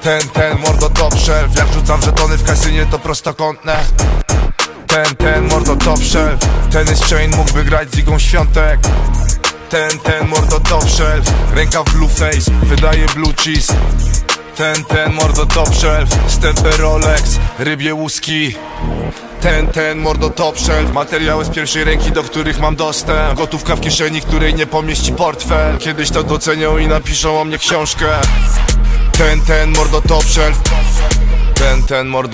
Ten mordo top shelf. Jak rzucam żetony w kasynie to prostokątne. Ten mordo top shelf. Tennis chain mógłby grać z Igą Świątek. Ten mordo top shelf. Ręka w blue face, wydaje blue cheese. Ten mordo top shelf. Stepper Rolex, rybie łuski. Ten mordo top shelf. Materiały z pierwszej ręki, do których mam dostęp. Gotówka w kieszeni, której nie pomieści portfel. Kiedyś to docenią i napiszą o mnie książkę. Ten mordo top shelf. Ten mordo